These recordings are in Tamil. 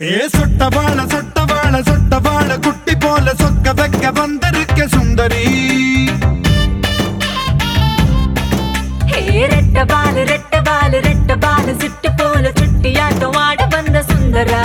ஏ சொட்டவாள சொட்டவாள சொட்டவாள குட்டி போல சொக்க வைக்க வந்திருக்க சுந்தரி. ரெட்டபாலு ரெட்டபாலு ரெட்டபாலு சிட்டு போல சுட்டியாட்டம் ஆட வந்த சுந்தரா.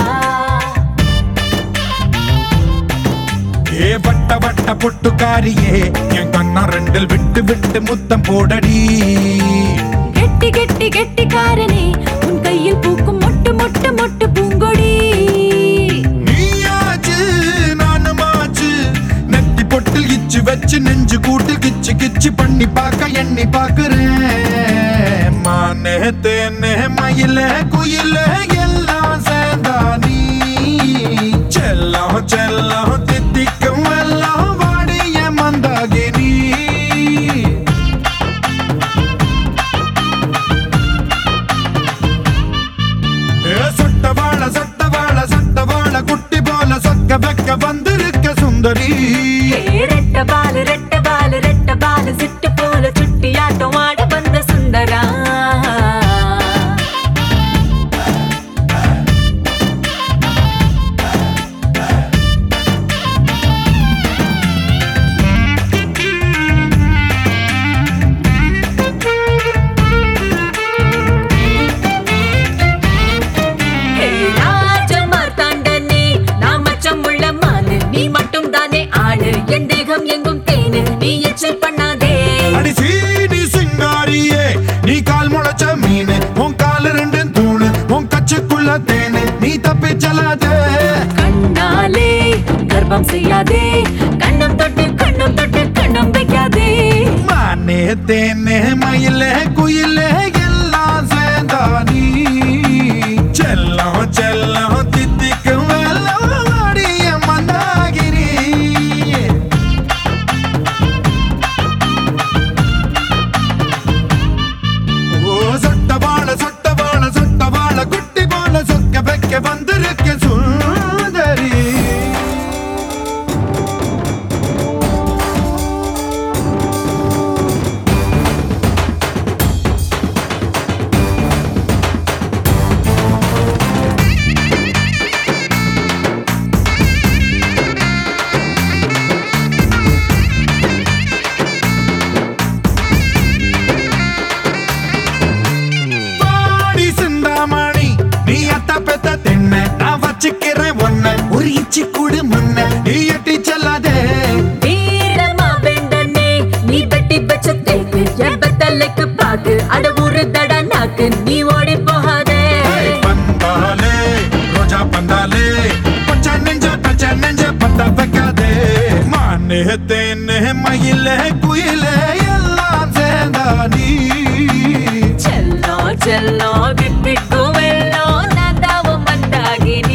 ஏ வட்ட வட்ட பொட்டுக்காரியே என் கண்ணா ரெண்டில் விட்டு விட்டு முத்தம் போடடி. கெட்டி கெட்டி கெட்டிக்காரனே உன் கையில் பூக்கும் மொட்டு மொட்டு மொட்டு பூங்கொடி. நீயாச்சு நானுமாச்சு நெத்தி பொட்டில் இச்சு வச்சு நெஞ்சு கூட்டு கிச்சு கிச்சு பண்ணி பார்க்க எண்ணி பார்க்கிறேன். மானே தேனே மயில குயில எல்லாம் சேர்ந்தா நீ செல்லம் செல்லம் தித்திக்கும் எல்லாம் வாடிய மந்தாகினி. சொட்டவாள சொட்டவாள சொட்டவாள குட்டி போல சொக்க வைக்க வந்திருக்க சுந்தரி. ரெட்டபாலு ரெட்டபாலு ரெட்டபாலு சிட்டு போல சுட்டியாட்டம் ஆட வந்த சுந்தரா. எங்கும் தேனு நீ எச்சல் பண்ணாதே. அடி சீனி சிங்காரியே நீ கால் முளைச்ச மீனு உன் கால ரெண்டு தூணு உன் கச்சுக்குள்ள தேனு நீ தப்பி செல்லாதே. கண்ணாலே கர்ப்பம் செய்யாதே கண்ணம் தொட்டு கண்ணம் வைக்காதே. மானே தேனே மயிலே குயிலே எல்லாம் சேர்ந்தா நீ செல்லம் செல்லம் தித்திக்கும் எல்லாம் வாடிய மந்தாகினி. சொட்டவாள சொட்டவாள சொட்டவாள குட்டி போல சொக்க வைக்க வந்திருக்க சுந்தரி. ஒரு இச்சி கூடு முன்ன நீ எட்டி செல்லாதே. வீரமா வேண்டனே நீ வெட்டி வச்ச தேக்கு என் தலைக்கு பாக்கு அட ஊரு தட நாக்கு நீ ஓடி போகாதே. பந்தாலே ரோஜா பந்தாலே பச்சை நெஞ்ச பத்த வைக்காதே. மானே தேனே மயிலே குயிலே எல்லாம் சேர்ந்தா நீ செல்லோ செல்லோ விப்பிக்கும் வெள்ளோ நந்தாவும் மந்தாகினி.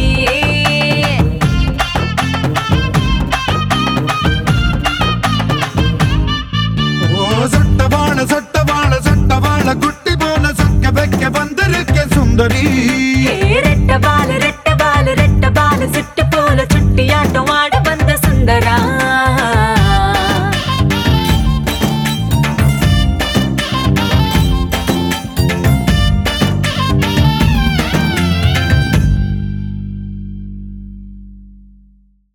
சொட்டவாள சொட்டவாள சொட்டவாள குட்டி போல சொக்க வைக்க வந்திருக்க சுந்தரி.